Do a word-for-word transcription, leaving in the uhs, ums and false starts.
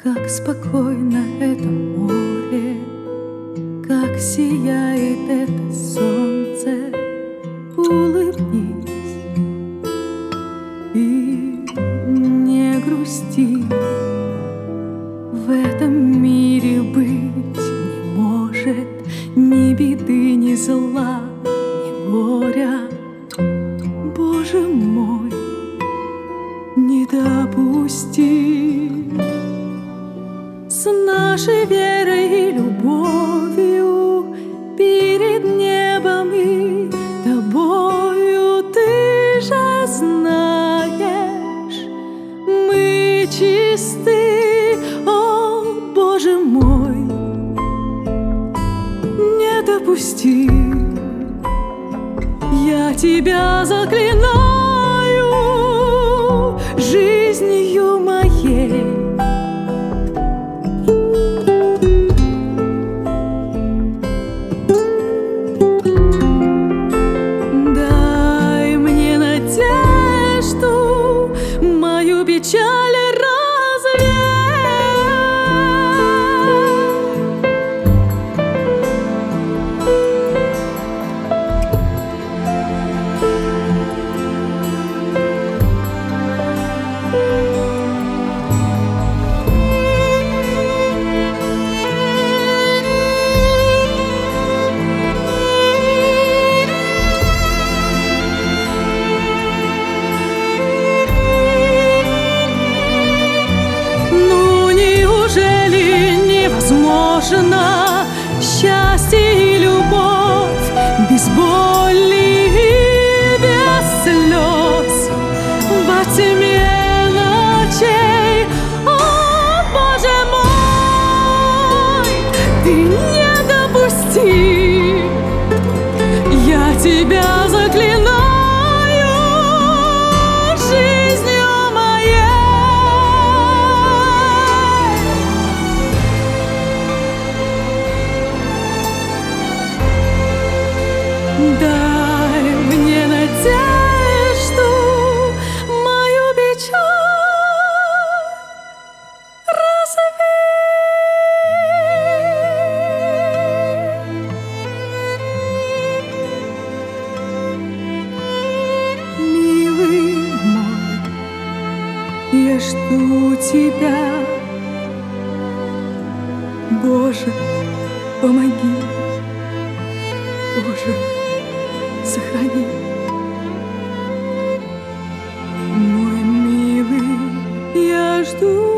Как спокойно это море, как сияет это солнце. Улыбнись и не грусти. В этом мире быть не может ни беды, ни зла, ни горя. Боже мой, не допусти. С нашей верой и любовью перед небом и тобою, ты же знаешь, мы чисты. О, Боже мой, не допусти. Я тебя заклинаю жизнью моей. Печаль развей. Счастье и любовь без боли и без слез во тьме ночей. О, Боже мой, ты не допусти. Я тебя заклинаю жизнью моей. Дай мне надежду, мою печаль развей. Милый мой, я жду тебя. Боже, помоги. Боже, сохрани. Мой милый, я жду.